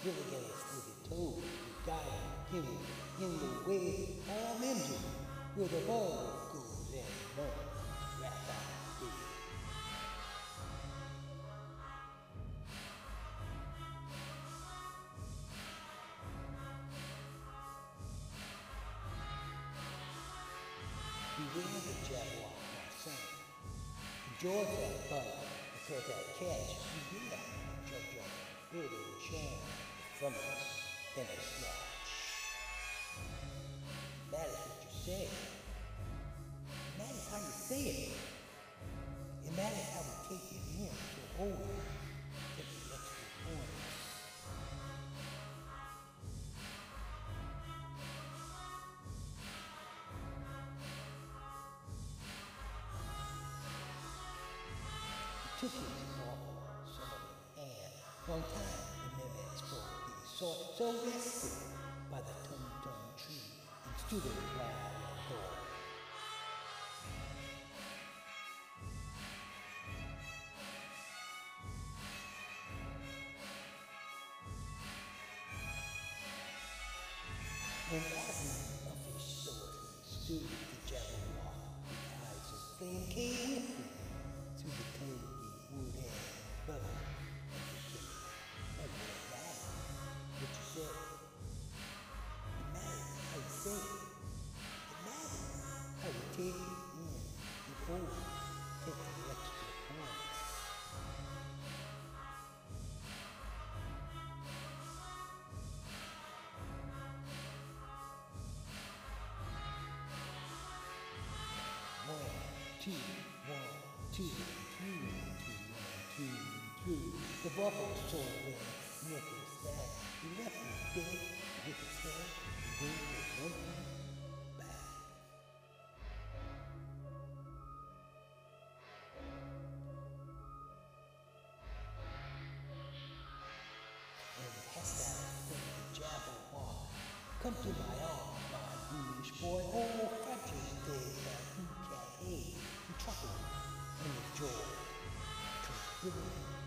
Billy got his stinking toe. The guy him in the way arm engine where the ball goes and burns right out the gate. Beware the jaguar, my son. Enjoy that bite because that catch, beware, Jojo, it will shine from us in a snatch. That is what you say. And that is how you say it. And that is how we take it in to hold it to the extra points. Took his ball, somebody hand. One time, the man spoke. He saw so rested by the tum-tum tree and stood it wild and gold. And as of his sword, he stood the jaguar, the eyes of flame came with him to the tangy wood and bubble of the king. And what matters, what you say? It matters how you say it. It matters how you take it in before you take the extra points. One, two, three, 2. The buffalo saw when Nicholas died. He left him dead with his head moved with one hand back. And hast thou seen the jaguar? Come to my arms, my foolish boy. Oh, fractures dead, thou who can't aid, and truckle in his joy. Tranquility.